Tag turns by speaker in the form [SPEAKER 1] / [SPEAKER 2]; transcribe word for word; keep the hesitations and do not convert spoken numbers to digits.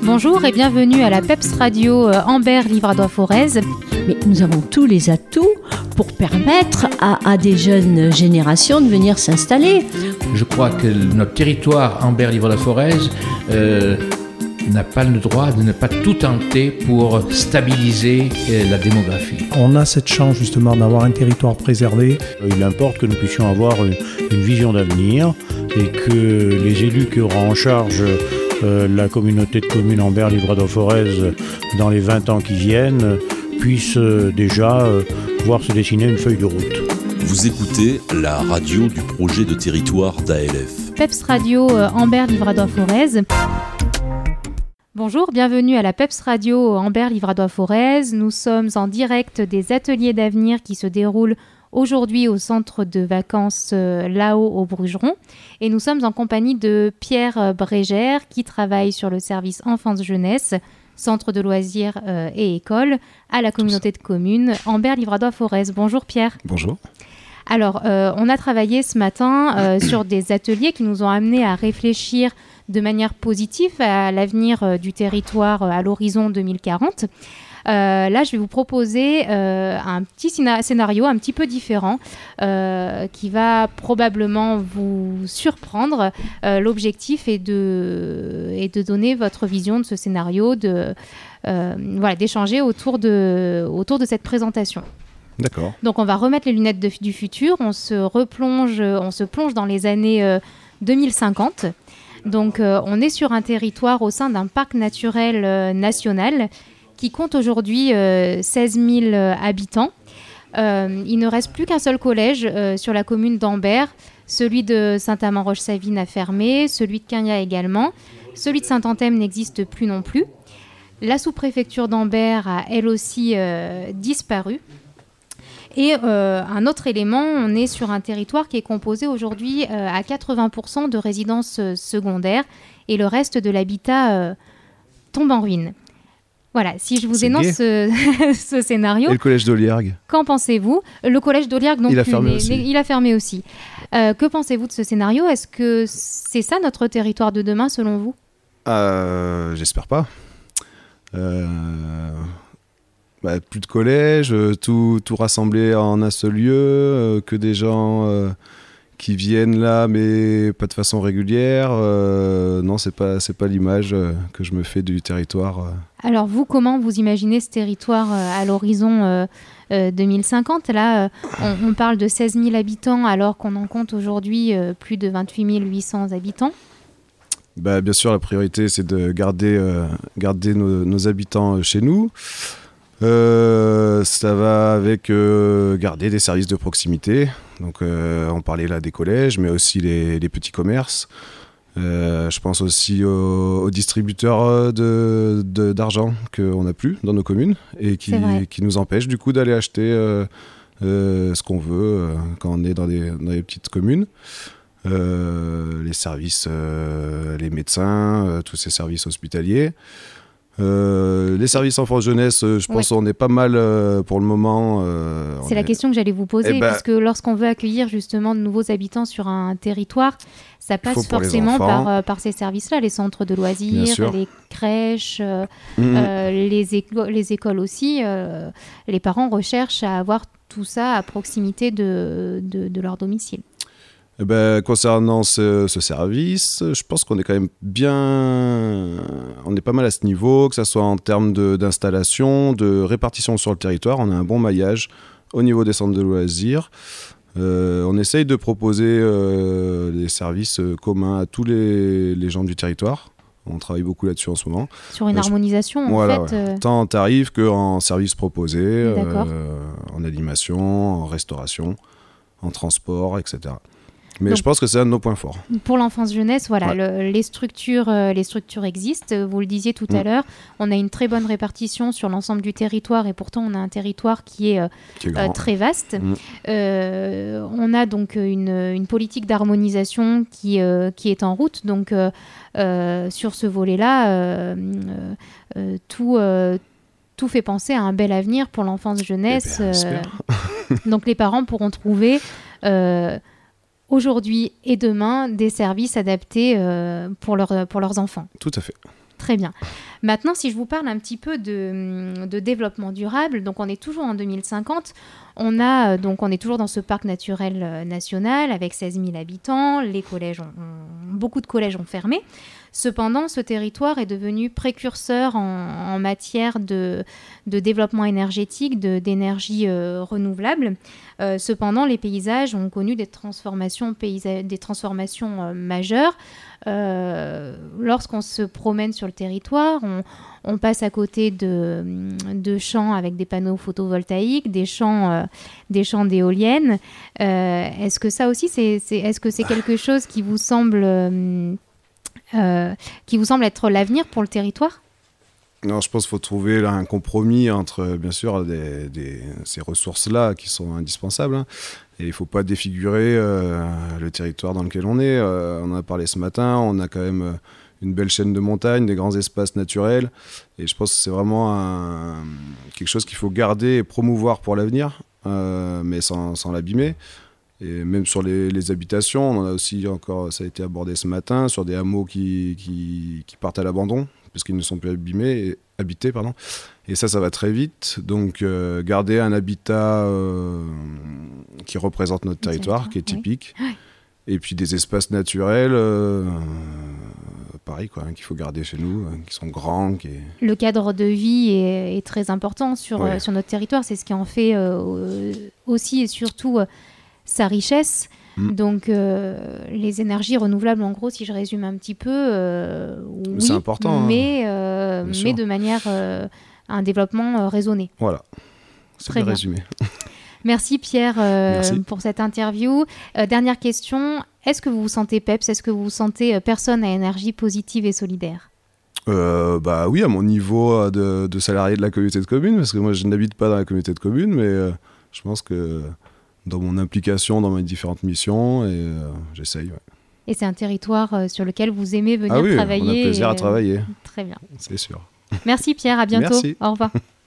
[SPEAKER 1] Bonjour et bienvenue à la Peps Radio euh, Ambert-Livradois-Forez.
[SPEAKER 2] Mais nous avons tous les atouts pour permettre à, à des jeunes générations de venir s'installer.
[SPEAKER 3] Je crois que notre territoire Ambert-Livradois-Forez euh, n'a pas le droit de ne pas tout tenter pour stabiliser euh, la démographie.
[SPEAKER 4] On a cette chance justement d'avoir un territoire préservé.
[SPEAKER 5] Il importe que nous puissions avoir une, une vision d'avenir et que les élus qui auront en charge euh, la communauté de communes Ambert-Livradois-Forez dans les vingt ans qui viennent puissent euh, déjà euh, voir se dessiner une feuille de route.
[SPEAKER 6] Vous écoutez la radio du projet de territoire d'A L F.
[SPEAKER 1] Peps Radio euh, Ambert-Livradois-Forez. Bonjour, bienvenue à la Peps Radio Ambert-Livradois-Forez. Nous sommes en direct des ateliers d'avenir qui se déroulent aujourd'hui au centre de vacances euh, là-haut au Brugeron. Et nous sommes en compagnie de Pierre Brégère qui travaille sur le service enfance-jeunesse, centre de loisirs euh, et école à la communauté de communes Ambert-Livradois-Forez. Bonjour Pierre.
[SPEAKER 7] Bonjour.
[SPEAKER 1] Alors, euh, on a travaillé ce matin euh, sur des ateliers qui nous ont amenés à réfléchir de manière positive à l'avenir euh, du territoire euh, à l'horizon deux mille quarante. Euh, là, je vais vous proposer euh, un petit scénario un petit peu différent euh, qui va probablement vous surprendre. Euh, l'objectif est de, est de donner votre vision de ce scénario, de, euh, voilà, d'échanger autour de, autour de cette présentation.
[SPEAKER 7] D'accord.
[SPEAKER 1] Donc, on va remettre les lunettes de, du futur. On se replonge, on se plonge dans les années euh, deux mille cinquante. Donc, euh, on est sur un territoire au sein d'un parc naturel euh, national qui compte aujourd'hui euh, seize mille euh, habitants. Euh, il ne reste plus qu'un seul collège euh, sur la commune d'Ambert. Celui de Saint-Amand-Roche-Savine a fermé, celui de Quigna également. Celui de Saint-Anthème n'existe plus non plus. La sous-préfecture d'Ambert a elle aussi euh, disparu. Et euh, un autre élément, on est sur un territoire qui est composé aujourd'hui euh, à quatre-vingts pour cent de résidences euh, secondaires et le reste de l'habitat euh, tombe en ruine. Voilà, si je vous
[SPEAKER 7] C'est
[SPEAKER 1] énonce ce, ce scénario,
[SPEAKER 7] Et le collège d'Oliargues?
[SPEAKER 1] Qu'en pensez-vous? Le collège d'Oliargues non
[SPEAKER 7] Il a
[SPEAKER 1] plus,
[SPEAKER 7] fermé
[SPEAKER 1] mais,
[SPEAKER 7] aussi.
[SPEAKER 1] mais il a fermé aussi. Euh, que pensez-vous de ce scénario? Est-ce que c'est ça notre territoire de demain selon vous?
[SPEAKER 7] euh, J'espère pas. Euh, bah, plus de collège, euh, tout, tout rassemblé en un seul lieu, euh, que des gens euh, qui viennent là mais pas de façon régulière. Euh, non, c'est pas, c'est pas l'image euh, que je me fais du territoire. Euh.
[SPEAKER 1] Alors vous, comment vous imaginez ce territoire euh, à l'horizon euh, euh, deux mille cinquante? Là, euh, on, on parle de seize mille habitants alors qu'on en compte aujourd'hui euh, plus de vingt-huit mille huit cents habitants.
[SPEAKER 7] Bah, bien sûr, la priorité, c'est de garder, euh, garder nos, nos habitants euh, chez nous. Euh, ça va avec euh, garder des services de proximité. Donc, euh, on parlait là des collèges, mais aussi les, les petits commerces. Euh, je pense aussi aux, aux distributeurs de, de, d'argent qu'on n'a plus dans nos communes et qui, qui nous empêchent du coup d'aller acheter euh, euh, ce qu'on veut euh, quand on est dans des, dans les petites communes. Euh, les services, euh, les médecins, euh, tous ces services hospitaliers. Euh, les services enfants-jeunesse, euh, je pense qu'on oui. est pas mal euh, pour le moment. Euh,
[SPEAKER 1] C'est la est... question que j'allais vous poser, eh ben, puisque lorsqu'on veut accueillir justement de nouveaux habitants sur un territoire, ça passe forcément par, euh, par ces services-là, les centres de loisirs, les crèches, euh, mmh. euh, les, éco- les écoles aussi. Euh, les parents recherchent à avoir tout ça à proximité de, de, de leur domicile.
[SPEAKER 7] Eh ben, concernant ce, ce service, je pense qu'on est quand même bien, on est pas mal à ce niveau, que ce soit en termes de, d'installation, de répartition sur le territoire. On a un bon maillage au niveau des centres de loisirs. Euh, on essaye de proposer euh, des services communs à tous les, les gens du territoire. On travaille beaucoup là-dessus en ce moment.
[SPEAKER 1] Sur une euh, harmonisation, en
[SPEAKER 7] voilà,
[SPEAKER 1] fait.
[SPEAKER 7] Ouais. Euh... Tant en tarif qu'en services proposés, euh, en animation, en restauration, en transport, et cetera. Mais donc, je pense que c'est un de nos points forts.
[SPEAKER 1] Pour l'enfance-jeunesse, voilà,
[SPEAKER 7] ouais.
[SPEAKER 1] le, les, structures, euh, les structures existent. Vous le disiez tout mmh. à l'heure, on a une très bonne répartition sur l'ensemble du territoire et pourtant on a un territoire qui est, euh, qui est euh, très vaste. Mmh. Euh, on a donc une, une politique d'harmonisation qui, euh, qui est en route. Donc euh, euh, sur ce volet-là, euh, euh, tout... Euh, tout fait penser à un bel avenir pour l'enfance-jeunesse.
[SPEAKER 7] Eh bien,
[SPEAKER 1] euh, donc les parents pourront trouver... Euh, aujourd'hui et demain des services adaptés euh, pour, leur, pour leurs enfants.
[SPEAKER 7] Tout à fait.
[SPEAKER 1] Très bien. Maintenant, si je vous parle un petit peu de, de développement durable, donc on est toujours en deux mille cinquante, on, a, donc on est toujours dans ce parc naturel euh, national avec seize mille habitants, les collèges ont, ont- beaucoup de collèges ont fermé. Cependant, ce territoire est devenu précurseur en, en matière de, de développement énergétique, de, d'énergie euh, renouvelable. Euh, cependant, les paysages ont connu des transformations, paysa- des transformations euh, majeures. Euh, lorsqu'on se promène sur le territoire, on, on passe à côté de, de champs avec des panneaux photovoltaïques, des champs, euh, des champs d'éoliennes. Euh, est-ce que ça aussi, c'est, c'est, est-ce que c'est quelque chose qui vous semble, euh, euh, qui vous semble être l'avenir pour le territoire ?
[SPEAKER 7] Non, je pense qu'il faut trouver là, un compromis entre, bien sûr, des, des- ces ressources-là qui sont indispensables. hein. Et il ne faut pas défigurer euh, le territoire dans lequel on est. Euh, on en a parlé ce matin, on a quand même euh, une belle chaîne de montagnes, des grands espaces naturels. Et je pense que c'est vraiment un- quelque chose qu'il faut garder et promouvoir pour l'avenir, euh, mais sans, sans l'abîmer. Et même sur les, les habitations, on en a aussi encore, ça a été abordé ce matin, sur des hameaux qui, qui, qui partent à l'abandon, parce qu'ils ne sont plus abîmés, et, habités. Pardon. Et ça, ça va très vite. Donc, euh, garder un habitat euh, qui représente notre territoire, qui est
[SPEAKER 1] oui.
[SPEAKER 7] typique. Et puis des espaces naturels, euh, euh, pareil, quoi, hein, qu'il faut garder chez nous, euh, qui sont grands. Qui est...
[SPEAKER 1] Le cadre de vie est, est très important sur,
[SPEAKER 7] Ouais.
[SPEAKER 1] euh, sur notre territoire. C'est ce qui en fait euh, aussi et surtout euh, sa richesse.
[SPEAKER 7] Mm.
[SPEAKER 1] Donc, euh, les énergies renouvelables, en gros, si je résume un petit peu, euh, oui,
[SPEAKER 7] C'est important, hein.
[SPEAKER 1] mais, euh,
[SPEAKER 7] Bien
[SPEAKER 1] mais
[SPEAKER 7] sûr.
[SPEAKER 1] de manière euh, un développement euh, raisonné.
[SPEAKER 7] Voilà, c'est
[SPEAKER 1] Très
[SPEAKER 7] bien
[SPEAKER 1] bien.
[SPEAKER 7] résumé.
[SPEAKER 1] Merci Pierre euh,
[SPEAKER 7] Merci.
[SPEAKER 1] pour cette interview. Euh, dernière question, est-ce que vous vous sentez peps ? Est-ce que vous vous sentez euh, personne à énergie positive et solidaire ?
[SPEAKER 7] Euh, bah oui, à mon niveau euh, de, de salarié de la communauté de communes, parce que moi je n'habite pas dans la communauté de communes, mais euh, je pense que dans mon implication dans mes différentes missions, et euh, j'essaye. ouais.
[SPEAKER 1] Et c'est un territoire euh, sur lequel vous aimez venir
[SPEAKER 7] Ah oui,
[SPEAKER 1] travailler.
[SPEAKER 7] on a plaisir
[SPEAKER 1] et,
[SPEAKER 7] à
[SPEAKER 1] euh,
[SPEAKER 7] travailler,
[SPEAKER 1] Très bien.
[SPEAKER 7] c'est sûr.
[SPEAKER 1] Merci Pierre, à bientôt.
[SPEAKER 7] Merci.
[SPEAKER 1] Au revoir.